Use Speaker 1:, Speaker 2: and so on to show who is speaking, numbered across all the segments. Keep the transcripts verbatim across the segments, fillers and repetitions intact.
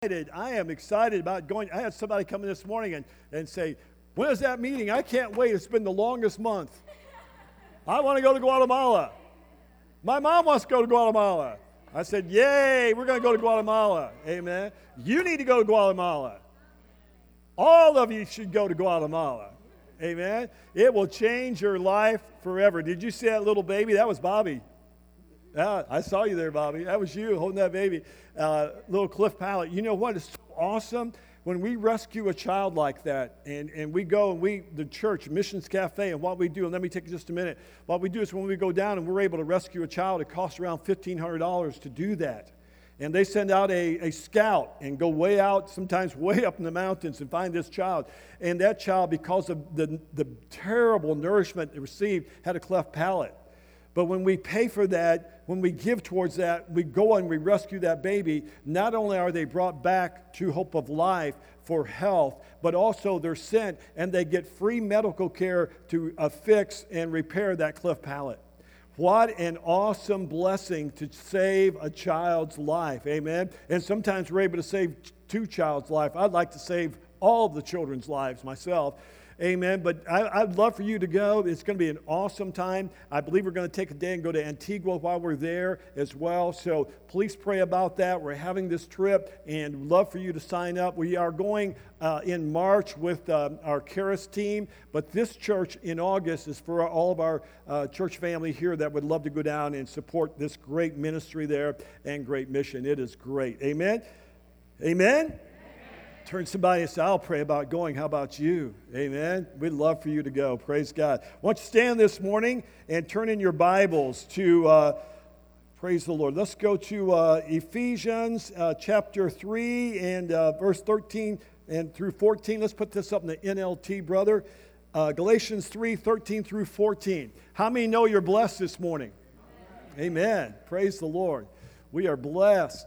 Speaker 1: I am excited about going. I had somebody come in this morning and, and say, when is that meeting? I can't wait. It's been the longest month. I want to go to Guatemala. My mom wants to go to Guatemala. I said, yay, we're going to go to Guatemala. Amen. You need to go to Guatemala. All of you should go to Guatemala. Amen. It will change your life forever. Did you see that little baby? That was Bobby. Yeah, I saw you there, Bobby. That was you holding that baby. Uh, little Cliff Pallet. You know what is so awesome? When we rescue a child like that, and, and we go and we, the church, Missions Cafe, and what we do, and let me take just a minute. What we do is when we go down and we're able to rescue a child, it costs around fifteen hundred dollars to do that. And they send out a, a scout and go way out, sometimes way up in the mountains, and find this child. And that child, because of the, the terrible nourishment it received, had a cleft palate. But when we pay for that, when we give towards that, we go and we rescue that baby, not only are they brought back to Hope of Life for health, but also they're sent and they get free medical care to uh, fix and repair that cleft palate. What an awesome blessing to save a child's life, amen? And sometimes we're able to save two child's life. I'd like to save all of the children's lives myself. Amen. But I, I'd love for you to go. It's going to be an awesome time. I believe we're going to take a day and go to Antigua while we're there as well. So please pray about that. We're having this trip and love for you to sign up. We are going uh, in March with uh, our Charis team. But this church in August is for all of our uh, church family here that would love to go down and support this great ministry there and great mission. It is great. Amen. Amen. Turn to somebody and say, I'll pray about going. How about you? Amen. We'd love for you to go. Praise God. Why don't you stand this morning and turn in your Bibles to, uh, praise the Lord. Let's go to uh, Ephesians uh, chapter three and uh, verse thirteen and through fourteen. Let's put this up in the N L T, brother. Uh, Galatians three, thirteen through fourteen. How many know you're blessed this morning? Amen. Amen. Praise the Lord. We are blessed.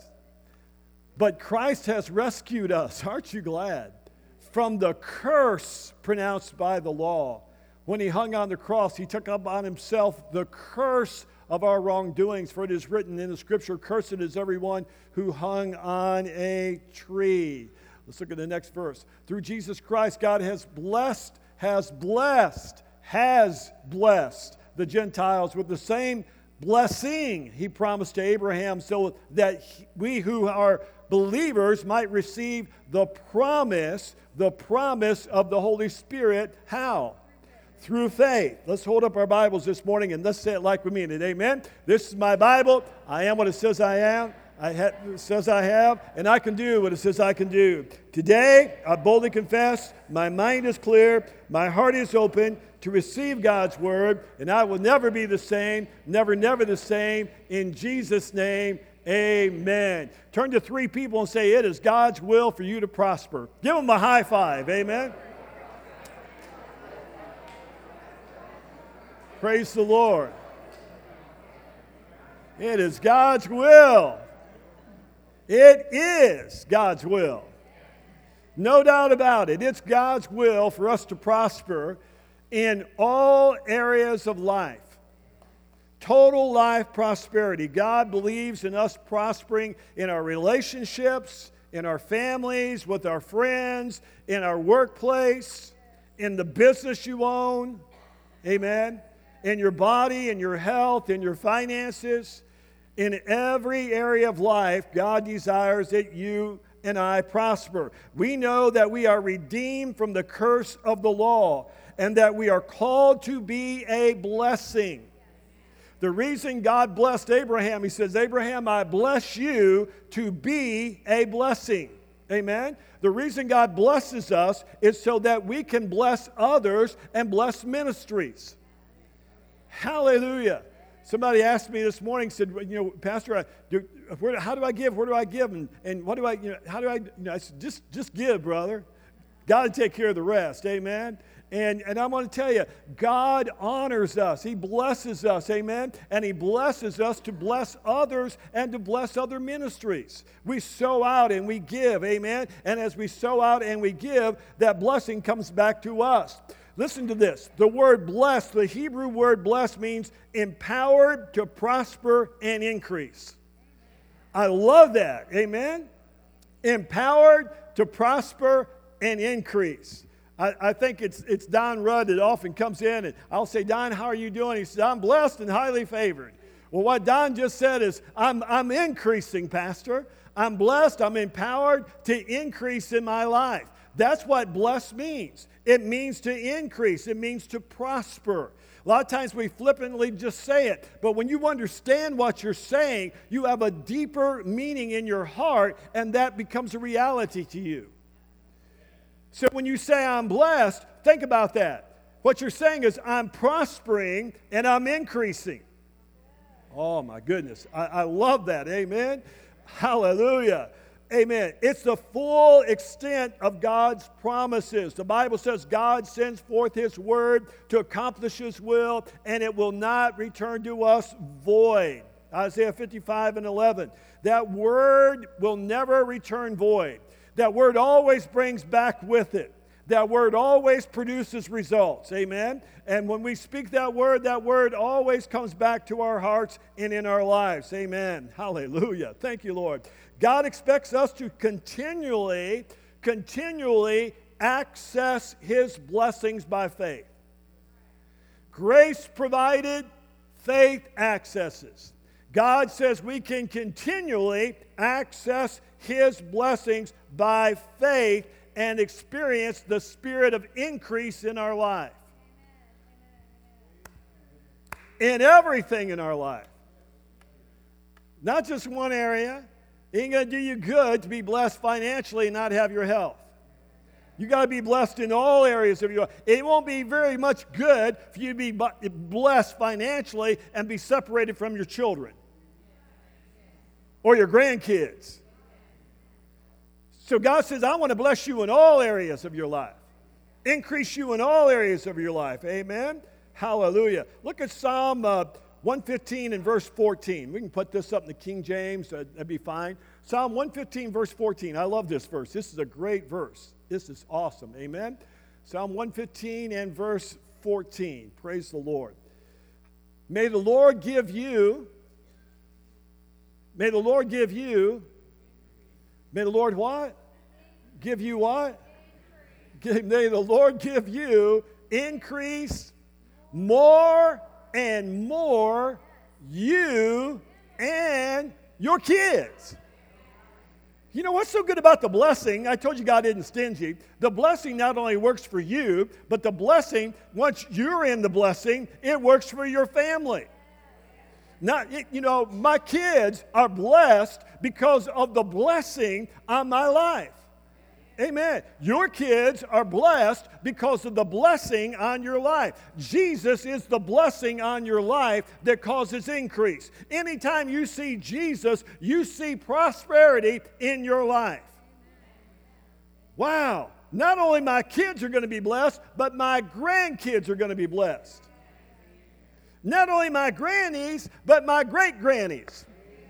Speaker 1: But Christ has rescued us, aren't you glad, from the curse pronounced by the law. When he hung on the cross, he took up on himself the curse of our wrongdoings. For it is written in the scripture, cursed is everyone who hung on a tree. Let's look at the next verse. Through Jesus Christ, God has blessed, has blessed, has blessed the Gentiles with the same blessing he promised to Abraham, so that he, we who are believers might receive the promise, the promise of the Holy Spirit. How? Through faith. Let's hold up our Bibles this morning and let's say it like we mean it. Amen. This is my Bible. I am what it says I am. I ha- it says I have, and I can do what it says I can do. Today, I boldly confess, my mind is clear, my heart is open to receive God's word, and I will never be the same, never, never the same. In Jesus' name, amen. Turn to three people and say, it is God's will for you to prosper. Give them a high five. Amen. Praise the Lord. It is God's will. It is God's will. No doubt about it. It's God's will for us to prosper in all areas of life. Total life prosperity. God believes in us prospering in our relationships, in our families, with our friends, in our workplace, in the business you own. Amen. In your body, in your health, in your finances. In every area of life, God desires that you and I prosper. We know that we are redeemed from the curse of the law and that we are called to be a blessing. The reason God blessed Abraham, he says, Abraham, I bless you to be a blessing. Amen? The reason God blesses us is so that we can bless others and bless ministries. Hallelujah. Somebody asked me this morning, said, you know, Pastor, I, do, where, how do I give? Where do I give? And, and what do I, you know, how do I, you know, I said, just, just give, brother. God will take care of the rest. Amen. And, and I want to tell you, God honors us. He blesses us. Amen. And he blesses us to bless others and to bless other ministries. We sow out and we give. Amen. And as we sow out and we give, that blessing comes back to us. Listen to this. The word blessed, the Hebrew word blessed means empowered to prosper and increase. I love that. Amen? Empowered to prosper and increase. I, I think it's, it's Don Rudd that often comes in, and I'll say, Don, how are you doing? He says, I'm blessed and highly favored. Well, what Don just said is, I'm, I'm increasing, Pastor. I'm blessed, I'm empowered to increase in my life. That's what blessed means. It means to increase. It means to prosper. A lot of times we flippantly just say it, but when you understand what you're saying, you have a deeper meaning in your heart, and that becomes a reality to you. So when you say, I'm blessed, think about that. What you're saying is, I'm prospering and I'm increasing. Oh, my goodness. I, I love that. Amen. Hallelujah. Amen. It's the full extent of God's promises. The Bible says God sends forth His word to accomplish His will, and it will not return to us void. Isaiah fifty-five and eleven. That word will never return void. That word always brings back with it. That word always produces results. Amen? And when we speak that word, that word always comes back to our hearts and in our lives. Amen. Hallelujah. Thank you, Lord. God expects us to continually, continually access His blessings by faith. Grace provided, faith accesses. God says we can continually access His blessings by faith and experience the spirit of increase in our life. In everything in our life. Not just one area. It ain't going to do you good to be blessed financially and not have your health. You got to be blessed in all areas of your life. It won't be very much good for you to be blessed financially and be separated from your children or your grandkids. So God says, I want to bless you in all areas of your life. Increase you in all areas of your life. Amen? Hallelujah. Look at Psalm uh, one fifteen and verse fourteen. We can put this up in the King James. Uh, that'd be fine. Psalm one fifteen, verse fourteen. I love this verse. This is a great verse. This is awesome. Amen? Psalm one fifteen and verse fourteen. Praise the Lord. May the Lord give you, may the Lord give you, may the Lord what? Give you what? Give, may the Lord give you increase more and more, you and your kids. You know what's so good about the blessing? I told you God isn't stingy. The blessing not only works for you, but the blessing, once you're in the blessing, it works for your family. Not, you know, my kids are blessed because of the blessing on my life. Amen. Your kids are blessed because of the blessing on your life. Jesus is the blessing on your life that causes increase. Anytime you see Jesus, you see prosperity in your life. Wow. Not only my kids are going to be blessed, but my grandkids are going to be blessed. Not only my grannies, but my great-grannies.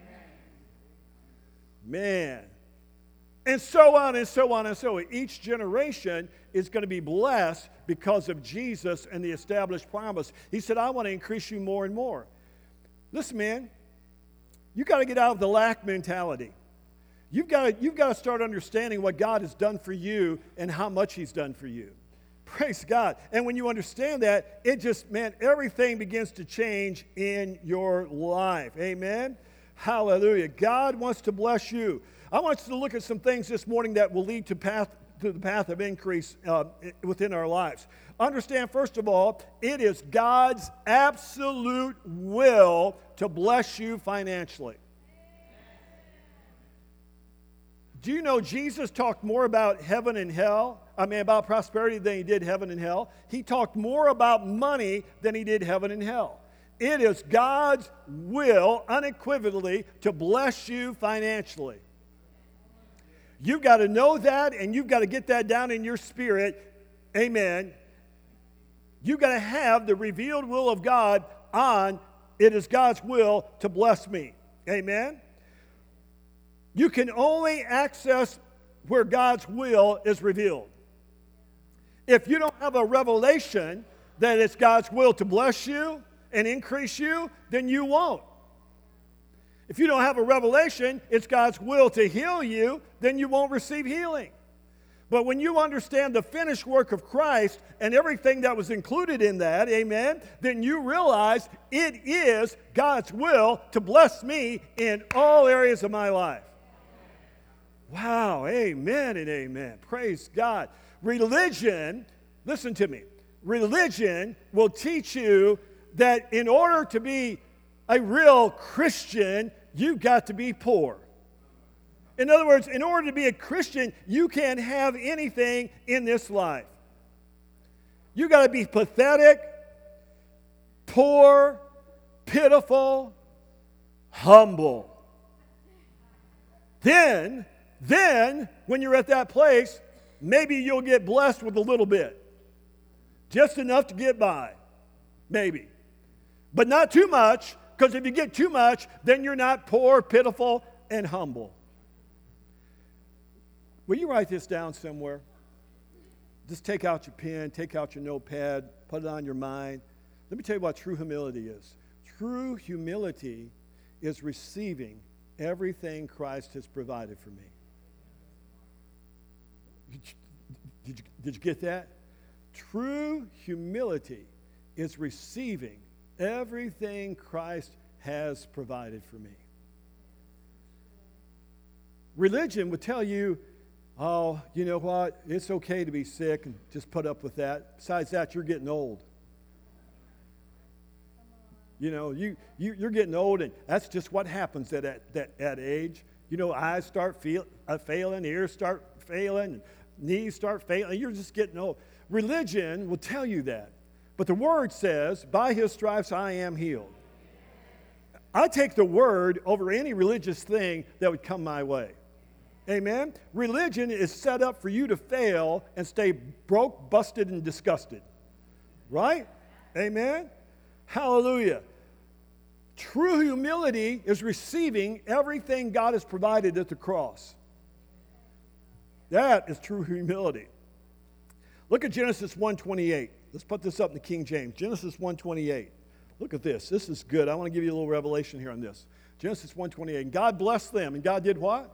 Speaker 1: Man. And so on and so on and so on. Each generation is going to be blessed because of Jesus and the established promise. He said, I want to increase you more and more. Listen, man, you got to get out of the lack mentality. You've got to, you've got to start understanding what God has done for you and how much He's done for you. Praise God. And when you understand that, it just, man, everything begins to change in your life. Amen? Hallelujah. God wants to bless you. I want us to look at some things this morning that will lead to path to the path of increase uh, within our lives. Understand, first of all, it is God's absolute will to bless you financially. Do you know Jesus talked more about heaven and hell? I mean, about prosperity than He did heaven and hell. He talked more about money than He did heaven and hell. It is God's will, unequivocally, to bless you financially. You've got to know that, and you've got to get that down in your spirit. Amen. You've got to have the revealed will of God on, it is God's will to bless me. Amen. You can only access where God's will is revealed. If you don't have a revelation that it's God's will to bless you and increase you, then you won't. If you don't have a revelation, it's God's will to heal you, then you won't receive healing. But when you understand the finished work of Christ and everything that was included in that, amen, then you realize it is God's will to bless me in all areas of my life. Wow, amen and amen. Praise God. Religion, listen to me, religion will teach you that in order to be a real Christian, you've got to be poor. In other words, in order to be a Christian, you can't have anything in this life. You got to be pathetic, poor, pitiful, humble. Then, then, when you're at that place, maybe you'll get blessed with a little bit. Just enough to get by. Maybe. But not too much, because if you get too much, then you're not poor, pitiful, and humble. Will you write this down somewhere? Just take out your pen, take out your notepad, put it on your mind. Let me tell you what true humility is. True humility is receiving everything Christ has provided for me. Did you, did you, did you get that? True humility is receiving everything Christ has provided for me. Religion would tell you, oh, you know what? It's okay to be sick and just put up with that. Besides that, you're getting old. You know, you, you, you're getting old, and that's just what happens at that, that, that age. You know, eyes start feel, uh, failing, ears start failing, knees start failing. You're just getting old. Religion will tell you that. But the Word says, by His stripes I am healed. I take the Word over any religious thing that would come my way. Amen? Religion is set up for you to fail and stay broke, busted, and disgusted. Right? Amen? Hallelujah. True humility is receiving everything God has provided at the cross. That is true humility. Look at Genesis one twenty-eight. Let's put this up in the King James. Genesis one twenty-eight. Look at this. This is good. I want to give you a little revelation here on this. Genesis one twenty-eight. And God blessed them. And God did what?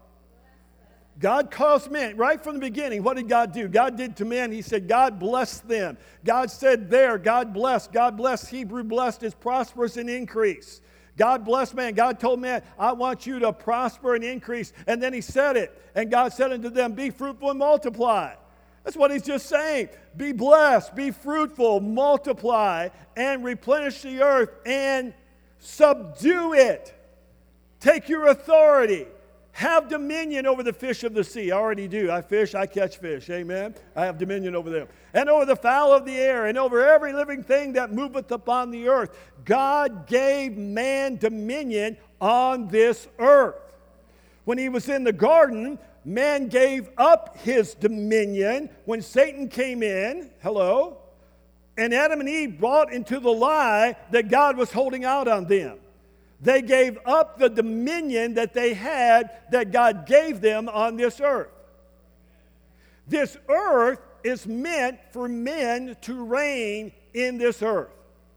Speaker 1: God caused men, right from the beginning, what did God do? God did to men, He said, God blessed them. God said there, God blessed. God blessed, Hebrew blessed is prosperous and increase. God blessed man. God told man, I want you to prosper and increase. And then He said it. And God said unto them, be fruitful and multiply. That's what He's just saying. Be blessed, be fruitful, multiply, and replenish the earth and subdue it. Take your authority. Have dominion over the fish of the sea. I already do. I fish, I catch fish. Amen. I have dominion over them. And over the fowl of the air, and over every living thing that moveth upon the earth. God gave man dominion on this earth. When He was in the garden, man gave up his dominion. When Satan came in, hello, and Adam and Eve brought into the lie that God was holding out on them. They gave up the dominion that they had that God gave them on this earth. This earth is meant for men to reign in this earth.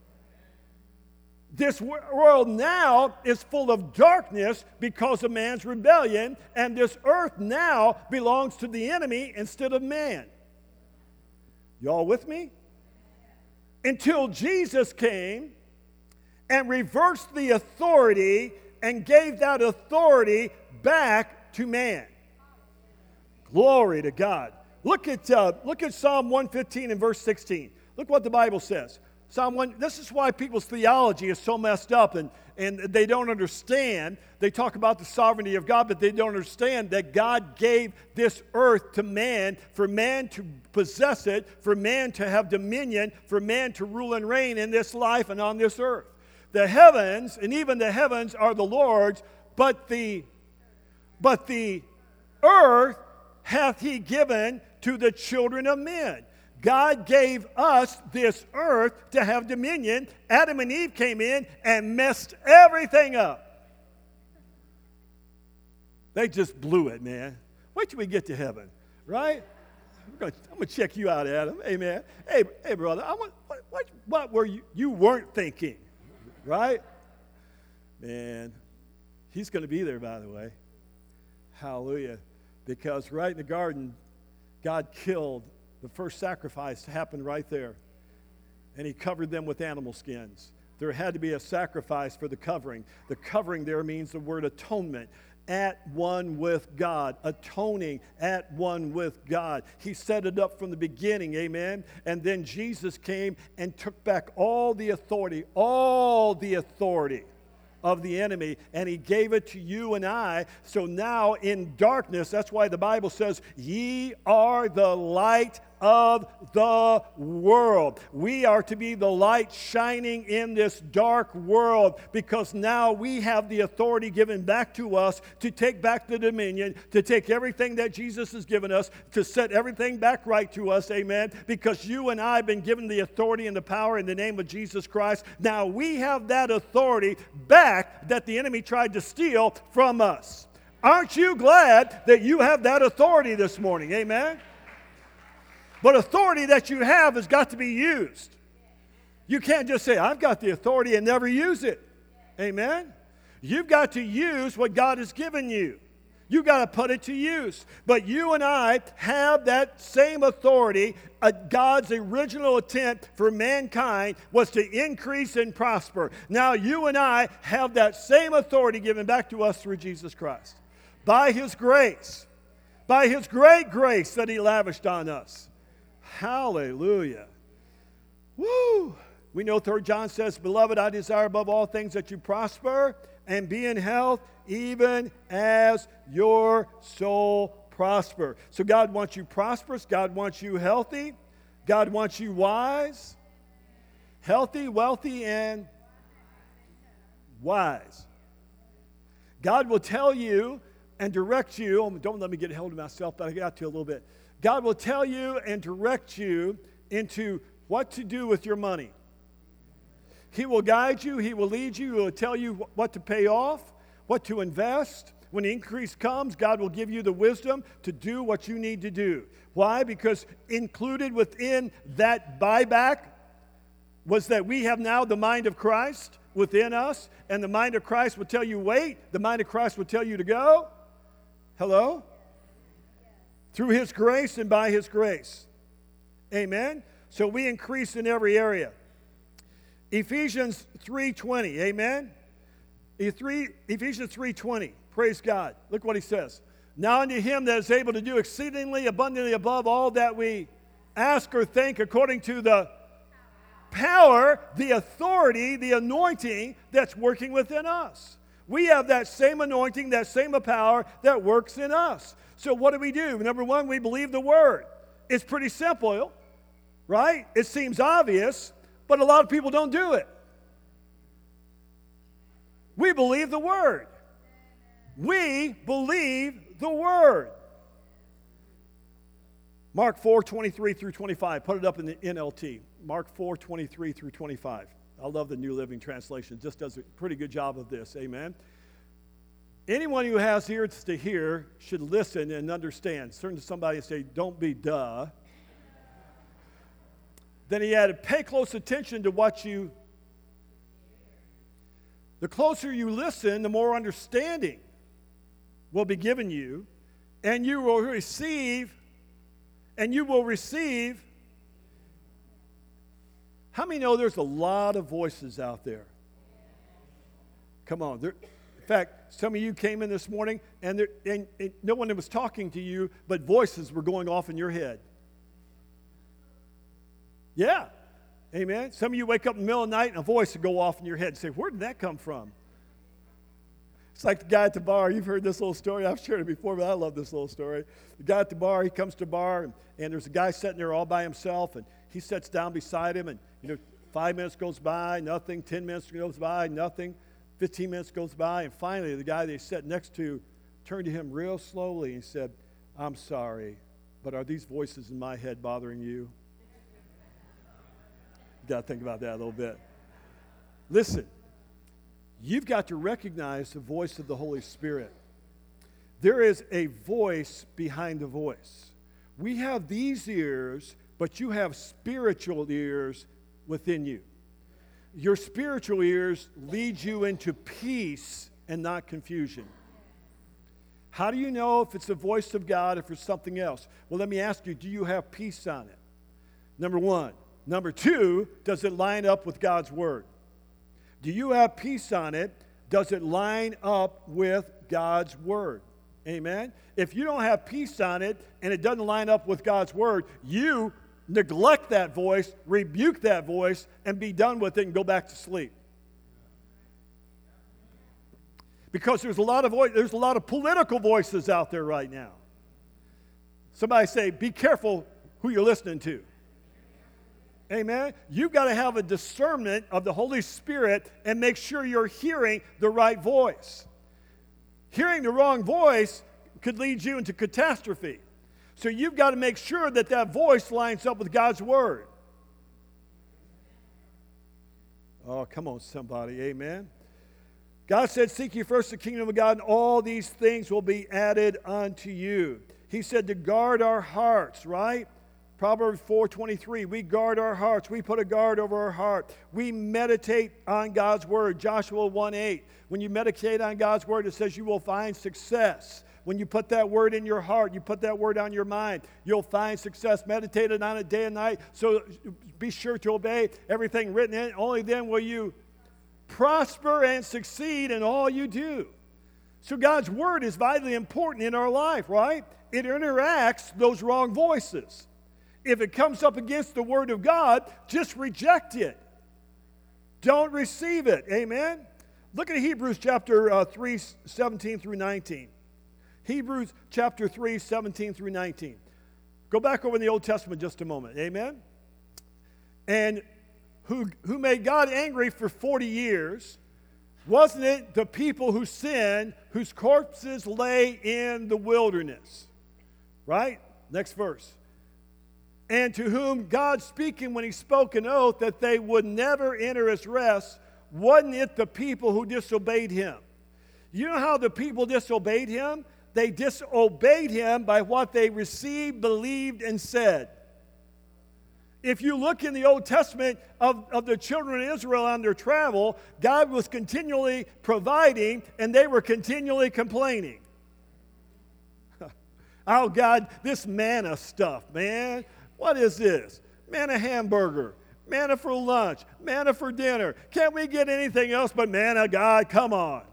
Speaker 1: This world now is full of darkness because of man's rebellion, and this earth now belongs to the enemy instead of man. Y'all with me? Until Jesus came and reversed the authority and gave that authority back to man. Glory to God. Look at, uh, look at Psalm one fifteen and verse sixteen. Look what the Bible says. Psalm one, this is why people's theology is so messed up and, and they don't understand. They talk about the sovereignty of God, but they don't understand that God gave this earth to man for man to possess it, for man to have dominion, for man to rule and reign in this life and on this earth. The heavens, and even the heavens are the Lord's, but the, but the earth hath He given to the children of men. God gave us this earth to have dominion. Adam and Eve came in and messed everything up. They just blew it, man. Wait till we get to heaven, right? I'm going to check you out, Adam. Amen. Hey, hey, brother, I want, what, what, what were you, you weren't thinking? Right? Man, He's going to be there, by the way. Hallelujah. Because right in the garden, God killed the first sacrifice happened right there. And he covered them with animal skins. There had to be a sacrifice for the covering. The covering there means the word atonement. At one with God, atoning at one with God. He set it up from the beginning, amen? And then Jesus came and took back all the authority, all the authority of the enemy, and he gave it to you and I. So now in darkness, that's why the Bible says, ye are the light of the world. We are to be the light shining in this dark world, because now we have the authority given back to us to take back the dominion, to take everything that Jesus has given us, to set everything back right to us, amen, because you and I have been given the authority and the power in the name of Jesus Christ. Now we have that authority back that the enemy tried to steal from us. Aren't you glad that you have that authority this morning, amen? But authority that you have has got to be used. You can't just say, I've got the authority and never use it. Amen? You've got to use what God has given you. You've got to put it to use. But you and I have that same authority. Uh, God's original intent for mankind was to increase and prosper. Now you and I have that same authority given back to us through Jesus Christ. By His grace. By His great grace that He lavished on us. Hallelujah. Woo! We know Third John says, Beloved, I desire above all things that you prosper and be in health, even as your soul prosper. So God wants you prosperous. God wants you healthy. God wants you wise. Healthy, wealthy, and wise. God will tell you and direct you. Oh, don't let me get hold of myself, but I got to a little bit. God will tell you and direct you into what to do with your money. He will guide you. He will lead you. He will tell you what to pay off, what to invest. When the increase comes, God will give you the wisdom to do what you need to do. Why? Because included within that buyback was that we have now the mind of Christ within us, and the mind of Christ will tell you wait. The mind of Christ will tell you to go. Hello? Through His grace and by His grace. Amen? So we increase in every area. Ephesians three twenty, amen? Ephesians three twenty, praise God. Look what he says. Now unto Him that is able to do exceedingly abundantly above all that we ask or think, according to the power, the authority, the anointing that's working within us. We have that same anointing, that same power that works in us. So what do we do? Number one, we believe the Word. It's pretty simple, right? It seems obvious, but a lot of people don't do it. We believe the Word. We believe the Word. Mark four, twenty-three through twenty-five. Put it up in the N L T. Mark four, twenty-three through twenty-five. I love the New Living Translation. It just does a pretty good job of this. Amen. Anyone who has ears to hear should listen and understand. Turn to somebody and say, don't be duh. Then he added, pay close attention to what you... The closer you listen, the more understanding will be given you, and you will receive, and you will receive. How many know there's a lot of voices out there? Come on. There, in fact, some of you came in this morning, and, there, and, and no one was talking to you, but voices were going off in your head. Yeah. Amen. Some of you wake up in the middle of the night and a voice will go off in your head and say, where did that come from? It's like the guy at the bar. You've heard this little story. I've shared it before, but I love this little story. The guy at the bar, he comes to the bar, and, and there's a guy sitting there all by himself, and he sits down beside him, and, you know, five minutes goes by, nothing. Ten minutes goes by, nothing. Fifteen minutes goes by, and finally the guy they sat next to turned to him real slowly and said, I'm sorry, but are these voices in my head bothering you? You got to think about that a little bit. Listen, you've got to recognize the voice of the Holy Spirit. There is a voice behind the voice. We have these ears, but you have spiritual ears within you. Your spiritual ears lead you into peace and not confusion. How do you know if it's the voice of God or if it's something else? Well, let me ask you, do you have peace on it? Number one. Number two, does it line up with God's word? Do you have peace on it? Does it line up with God's word? Amen? If you don't have peace on it and it doesn't line up with God's word, you neglect that voice, rebuke that voice, and be done with it and go back to sleep. Because there's a lot of voice, there's a lot of political voices out there right now. Somebody say, be careful who you're listening to. Amen? You've got to have a discernment of the Holy Spirit and make sure you're hearing the right voice. Hearing the wrong voice could lead you into catastrophe. So you've got to make sure that that voice lines up with God's word. Oh, come on, somebody. Amen? God said, seek ye first the kingdom of God, and all these things will be added unto you. He said to guard our hearts, right? Proverbs four twenty-three, we guard our hearts. We put a guard over our heart. We meditate on God's word. Joshua one eight, when you meditate on God's word, it says you will find success. When you put that word in your heart, you put that word on your mind, you'll find success. Meditate on it day and night, so be sure to obey everything written in it. Only then will you prosper and succeed in all you do. So God's word is vitally important in our life, right? It interacts those wrong voices. If it comes up against the word of God, just reject it. Don't receive it. Amen? Look at Hebrews chapter uh, three, seventeen through nineteen. Hebrews chapter three, seventeen through nineteen. Go back over in the Old Testament just a moment. Amen? And who, who made God angry for forty years, wasn't it the people who sinned, whose corpses lay in the wilderness? Right? Next verse. And to whom God speaking when he spoke an oath that they would never enter his rest, wasn't it the people who disobeyed him? You know how the people disobeyed him? They disobeyed him by what they received, believed, and said. If you look in the Old Testament of, of the children of Israel on their travel, God was continually providing and they were continually complaining. Oh, God, this manna stuff, man. What is this? Manna hamburger, manna for lunch, manna for dinner. Can't we get anything else but manna, God? Come on.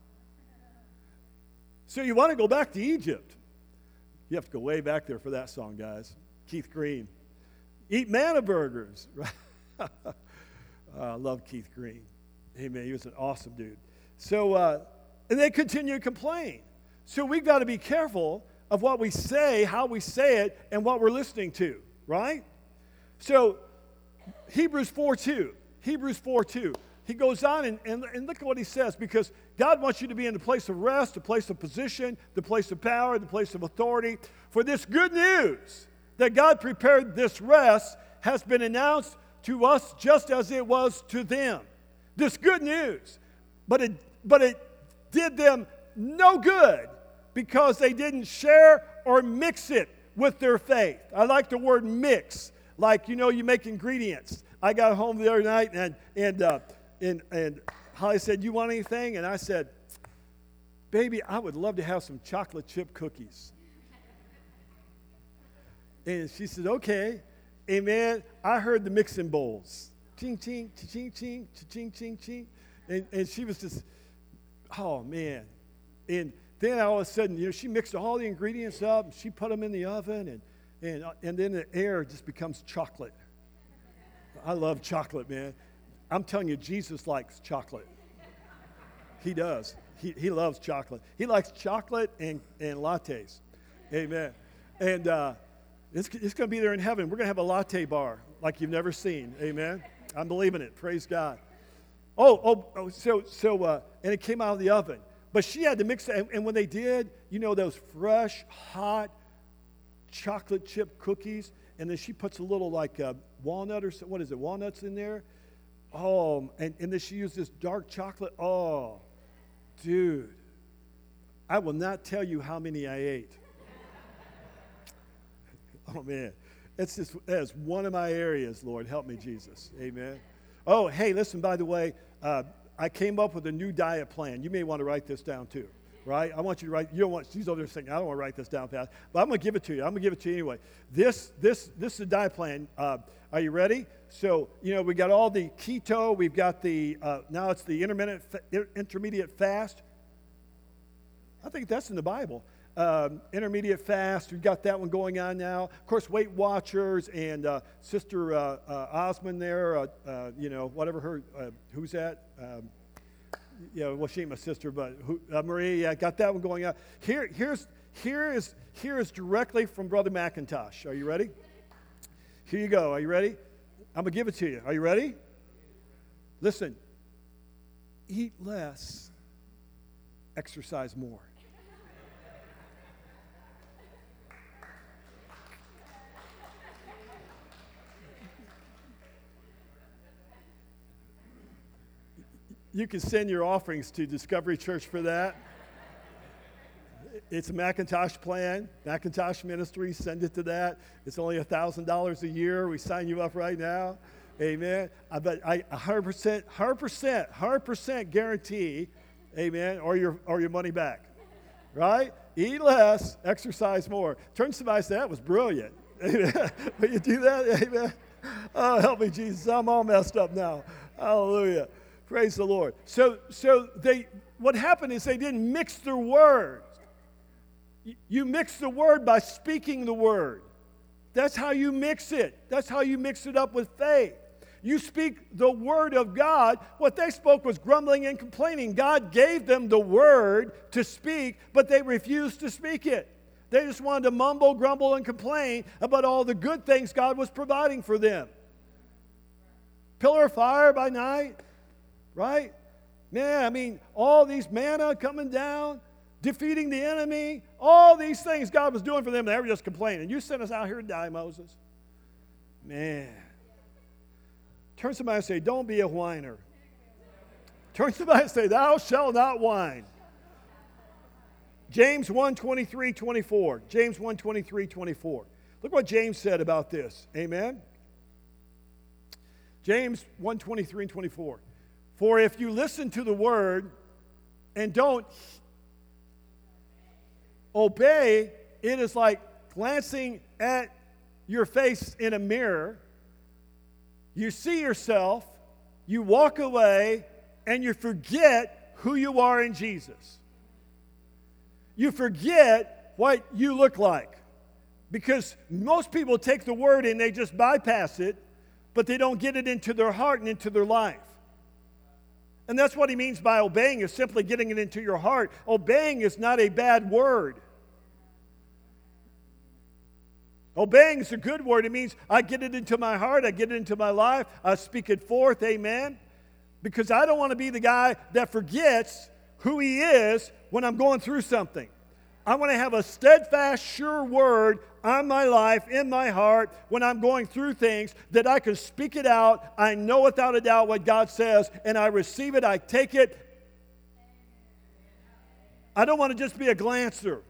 Speaker 1: So you want to go back to Egypt. You have to go way back there for that song, guys. Keith Green. Eat manna burgers. oh, I love Keith Green. Amen. He was an awesome dude. So, uh, and they continue to complain. So we've got to be careful of what we say, how we say it, and what we're listening to, right? So Hebrews four two. Hebrews four two. He goes on and, and, and look at what he says, because God wants you to be in the place of rest, the place of position, the place of power, the place of authority. For this good news that God prepared this rest has been announced to us just as it was to them. This good news. But it, but it did them no good because they didn't share or mix it with their faith. I like the word mix. Like, you know, you make ingredients. I got home the other night and and uh, and, and Holly said, you want anything? And I said, baby, I would love to have some chocolate chip cookies. And she said, okay. Amen. I heard the mixing bowls. Ching, ching, ching, ching, ching, ching, ching. And, and she was just, oh, man. And then all of a sudden, you know, she mixed all the ingredients up, and she put them in the oven, and, and, and then the air just becomes chocolate. I love chocolate, man. I'm telling you, Jesus likes chocolate. He does. He, he loves chocolate. He likes chocolate and, and lattes. Amen. And uh, it's, it's going to be there in heaven. We're going to have a latte bar like you've never seen. Amen. I'm believing it. Praise God. Oh, oh, oh so, so uh, and it came out of the oven. But she had to mix it. And, and when they did, you know, those fresh, hot chocolate chip cookies. And then she puts a little like uh, walnut or what is it, walnuts in there. Oh, and, and then she used this dark chocolate. Oh, dude. I will not tell you how many I ate. Oh, man. It's just, that's one of my areas, Lord. Help me, Jesus. Amen. Oh, hey, listen, by the way, uh, I came up with a new diet plan. You may want to write this down too, right? I want you to write. You don't want. She's over there saying, "I don't want to write this down fast," but I'm going to give it to you. I'm going to give it to you anyway. This, this, this is a diet plan. Uh, are you ready? So, you know, we got all the keto. We've got the uh, now it's the intermittent, fa- intermediate fast. I think that's in the Bible. Um, intermediate fast, we've got that one going on now. Of course, Weight Watchers and uh, Sister uh, uh, Osmond there, uh, uh, you know, whatever her, uh, who's that? Um, yeah, well, she ain't my sister, but who, uh, Marie, yeah, got that one going on. Here, here's, here is, here is directly from Brother McIntosh. Are you ready? Here you go. Are you ready? I'm going to give it to you. Are you ready? Listen, eat less, exercise more. You can send your offerings to Discovery Church for that. It's a Macintosh plan, Macintosh Ministries. Send it to that. It's only one thousand dollars a year. We sign you up right now. Amen. I bet I one hundred percent, one hundred percent, one hundred percent guarantee, amen, or your, or your money back. Right? Eat less, exercise more. Turn to somebody and say, that was brilliant. Amen. Will you do that? Amen. Oh, help me, Jesus. I'm all messed up now. Hallelujah. Praise the Lord. So, so they, what happened is they didn't mix their words. You mix the word by speaking the word. That's how you mix it. That's how you mix it up with faith. You speak the word of God. What they spoke was grumbling and complaining. God gave them the word to speak, but they refused to speak it. They just wanted to mumble, grumble, and complain about all the good things God was providing for them. Pillar of fire by night. Right? Man, I mean, all these manna coming down, defeating the enemy, all these things God was doing for them, and they were just complaining. You sent us out here to die, Moses. Man. Turn to somebody and say, don't be a whiner. Turn to somebody and say, thou shalt not whine. James one, twenty-three, twenty-four. James one, twenty-three, twenty-four. Look what James said about this. Amen? James one, twenty-three and twenty-four. For if you listen to the word and don't obey, it is like glancing at your face in a mirror. You see yourself, you walk away, and you forget who you are in Jesus. You forget what you look like. Because most people take the word and they just bypass it, but they don't get it into their heart and into their life. And that's what he means by obeying, is simply getting it into your heart. Obeying is not a bad word. Obeying is a good word. It means I get it into my heart, I get it into my life, I speak it forth, amen? Because I don't want to be the guy that forgets who he is when I'm going through something. I want to have a steadfast, sure word on my life, in my heart, when I'm going through things, that I can speak it out. I know without a doubt what God says, and I receive it, I take it. I don't want to just be a glancer.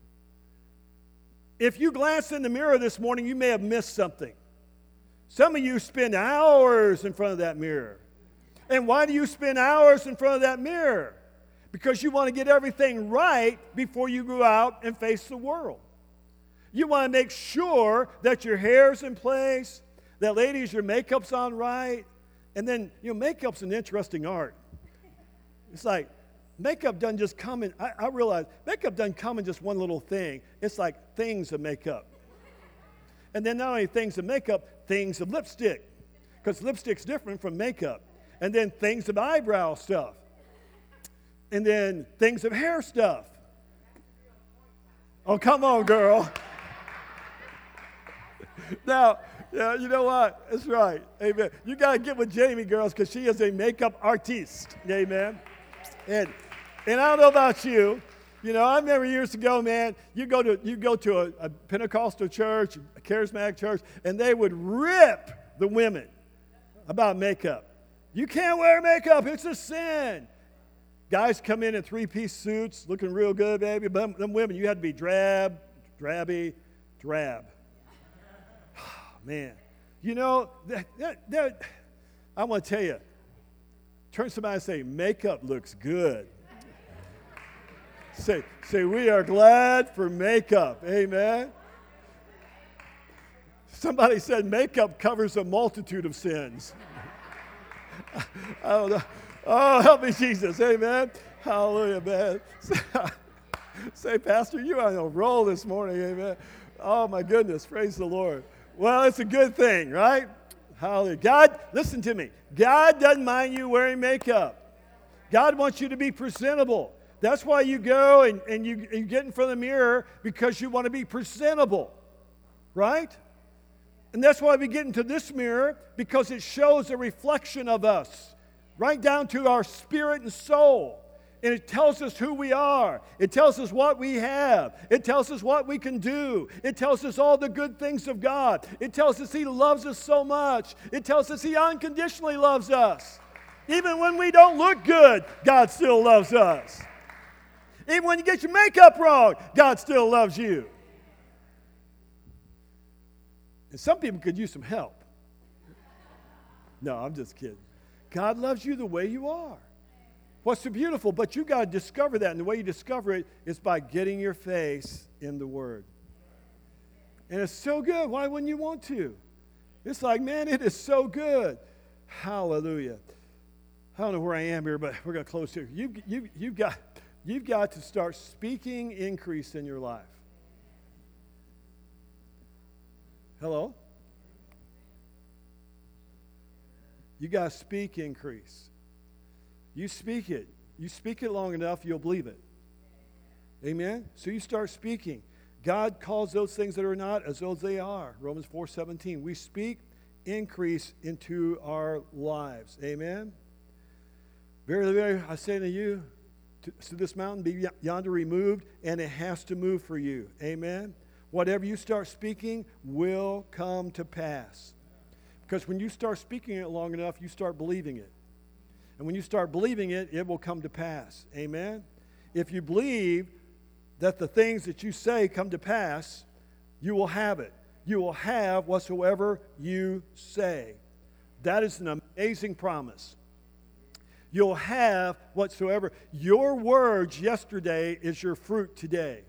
Speaker 1: If you glance in the mirror this morning, you may have missed something. Some of you spend hours in front of that mirror. And why do you spend hours in front of that mirror? Because you want to get everything right before you go out and face the world. You want to make sure that your hair's in place, that, ladies, your makeup's on right. And then, you know, makeup's an interesting art. It's like, makeup doesn't just come in, I, I realize, makeup doesn't come in just one little thing. It's like things of makeup. And then not only things of makeup, things of lipstick. Because lipstick's different from makeup. And then things of eyebrow stuff. And then things of hair stuff. Oh, come on, girl. Now, yeah, you know what? That's right. Amen. You got to get with Jamie, girls, because she is a makeup artiste. Amen. And and I don't know about you. You know, I remember years ago, man, you go to you go to a, a Pentecostal church, a charismatic church, and they would rip the women about makeup. You can't wear makeup. It's a sin. Guys come in in three-piece suits, looking real good, baby. But them women, you had to be drab, drabby, drab. Man, you know, that, that, that, I want to tell you, Turn to somebody and say, makeup looks good. Say, say, we are glad for makeup. Amen. Somebody said makeup covers a multitude of sins. I don't know. Oh, help me, Jesus. Amen. Hallelujah, man. Say, Pastor, you are on a roll this morning. Amen. Oh, my goodness. Praise the Lord. Well, it's a good thing, right? Hallelujah. God, listen to me. God doesn't mind you wearing makeup. God wants you to be presentable. That's why you go and, and you, you get in front of the mirror, because you want to be presentable, right? And that's why we get into this mirror, because it shows a reflection of us, right down to our spirit and soul. And it tells us who we are. It tells us what we have. It tells us what we can do. It tells us all the good things of God. It tells us He loves us so much. It tells us He unconditionally loves us. Even when we don't look good, God still loves us. Even when you get your makeup wrong, God still loves you. And some people could use some help. No, I'm just kidding. God loves you the way you are. What's so beautiful, but you got to discover that, and the way you discover it is by getting your face in the Word. And it's so good. Why wouldn't you want to? It's like, man, it is so good. Hallelujah. I don't know where I am here, but we're going to close here. You, you, you've got, you've got to start speaking increase in your life. Hello? You got to speak increase. You speak it. You speak it long enough, you'll believe it. Amen? So you start speaking. God calls those things that are not as though they are. Romans four seventeen. We speak increase into our lives. Amen? Very, very, I say to you, to, to this mountain be yonder removed, and it has to move for you. Amen? Whatever you start speaking will come to pass. Because when you start speaking it long enough, you start believing it. And when you start believing it, it will come to pass. Amen? If you believe that the things that you say come to pass, you will have it. You will have whatsoever you say. That is an amazing promise. You'll have whatsoever. Your words yesterday is your fruit today.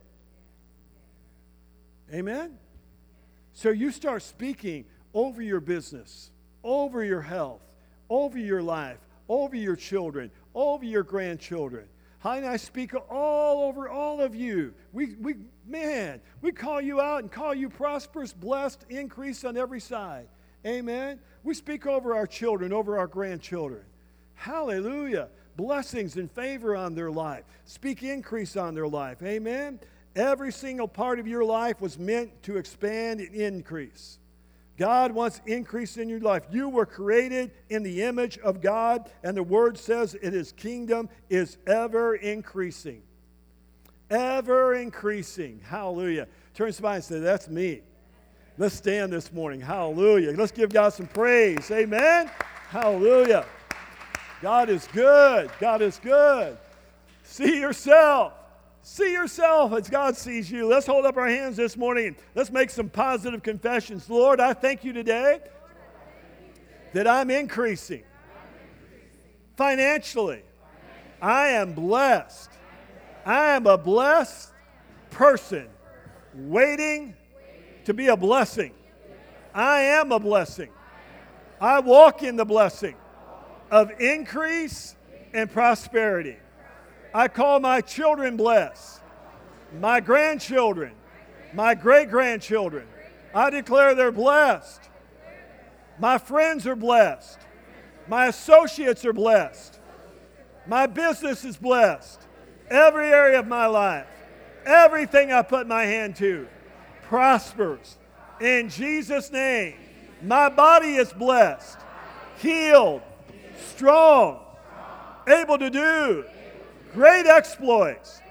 Speaker 1: Amen? So you start speaking over your business, over your health, over your life, over your children, over your grandchildren. How can I speak all over all of you? We, we, man, we call you out and call you prosperous, blessed, increase on every side. Amen? We speak over our children, over our grandchildren. Hallelujah. Blessings and favor on their life. Speak increase on their life. Amen? Every single part of your life was meant to expand and increase. God wants increase in your life. You were created in the image of God, and the Word says that His kingdom is ever increasing. Ever increasing. Hallelujah. Turn to somebody and say, that's me. Let's stand this morning. Hallelujah. Let's give God some praise. Amen. Hallelujah. God is good. God is good. See yourself. See yourself as God sees you. Let's hold up our hands this morning and let's make some positive confessions. Lord, I thank you today that I'm increasing financially. I am blessed. I am a blessed person waiting to be a blessing. I am a blessing. I walk in the blessing of increase and prosperity. I call my children blessed, my grandchildren, my great-grandchildren. I declare they're blessed. My friends are blessed. My associates are blessed. My business is blessed. Every area of my life, everything I put my hand to, prospers. In Jesus' name, my body is blessed, healed, strong, able to do great exploits.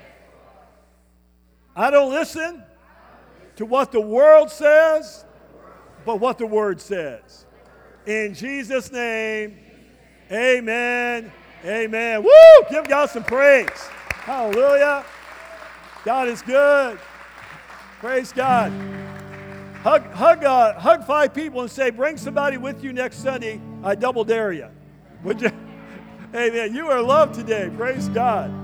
Speaker 1: I don't listen to what the world says, but what the Word says. In Jesus' name, amen, amen. Woo! Give God some praise. Hallelujah. God is good. Praise God. Hug, hug, uh, hug five people and say, bring somebody with you next Sunday. I double dare you. Would you? Amen. You are loved today. Praise God.